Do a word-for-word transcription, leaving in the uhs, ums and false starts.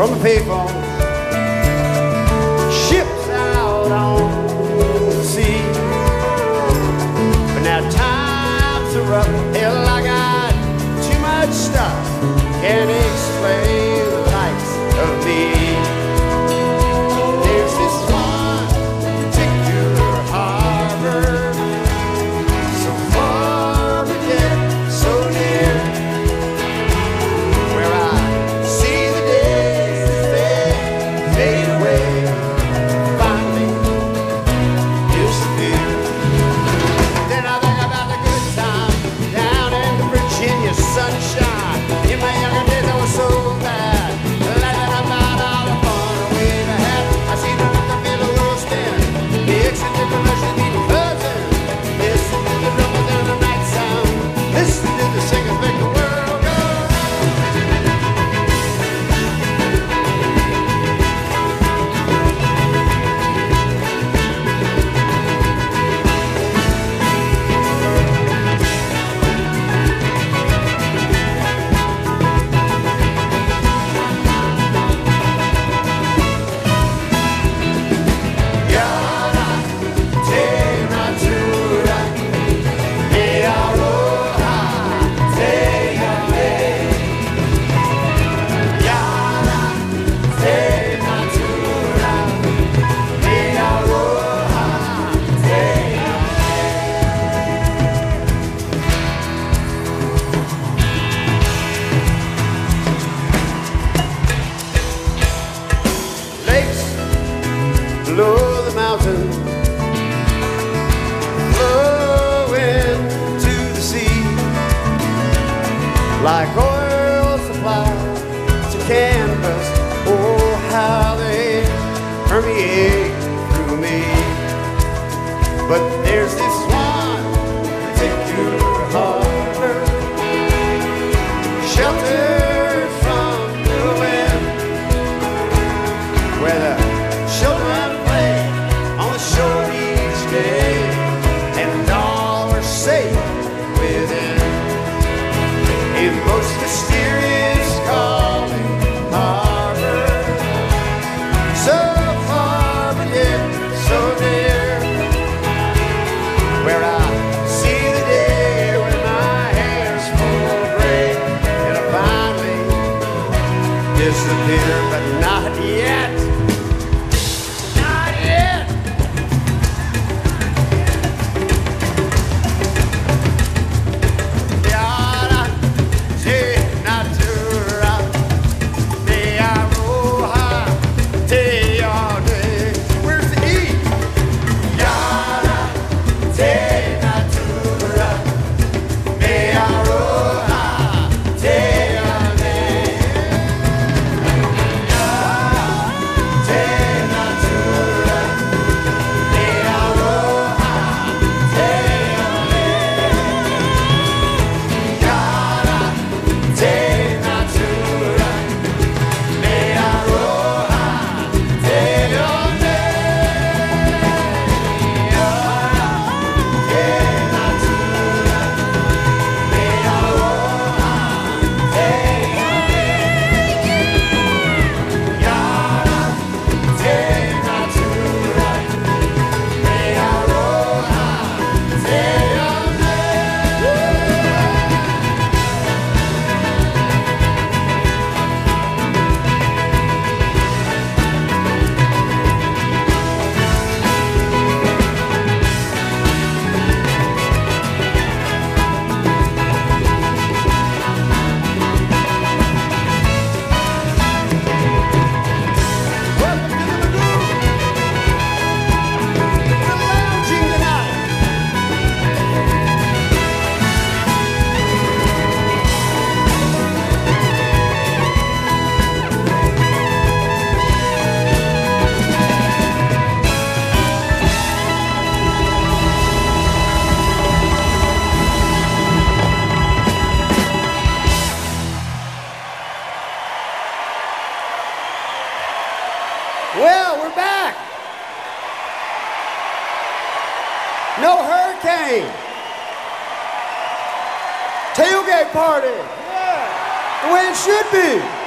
from the payphones, ships out on the sea. But now times are rough, hell, I got too much stuff, can't explain the likes of me. There's this one particular harbor, so far but yet so near, where I see the days as they fade away, finally disappear. Then I think about the good time down in the Virginia sunshine. In my younger days I was so bad, laughing about all the fun we had. I see the the middle world spinning, the exit different Russian beating buzzing. Listen to the drummers and the night sound, listen to the singers make the world go below the mountain, flowing to the sea, like oil supplies to canvas. Oh, how they permeate through me. But there's this one particular harbor, sheltered from the wind, where the children play on the shore each day, and all are safe within a most mysterious calling harbor, so far but yet so near, where I see the day when my hair's full of gray and I finally disappear, but not yet. Well, we're back. No hurricane. Tailgate party. Yeah. The way it should be.